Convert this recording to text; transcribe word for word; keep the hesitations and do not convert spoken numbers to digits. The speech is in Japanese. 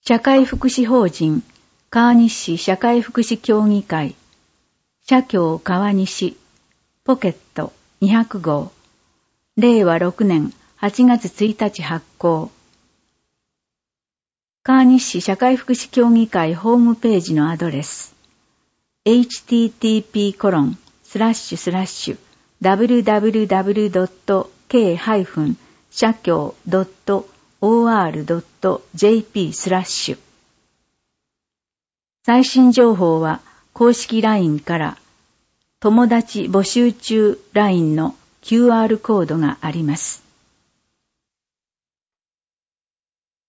社会福祉法人川西市社会福祉協議会社協川西ポケットにひゃくごうれいわろくねんはちがつついたち発行。川西市社会福祉協議会ホームページのアドレス エイチティーティーピーコロンスラッシュスラッシュダブリューダブリューダブリュードットケーハイフン社協ドットオーアールドットジェーピー スラッシュ最新情報は公式 ライン から友達募集中 ライン の キューアール コードがあります。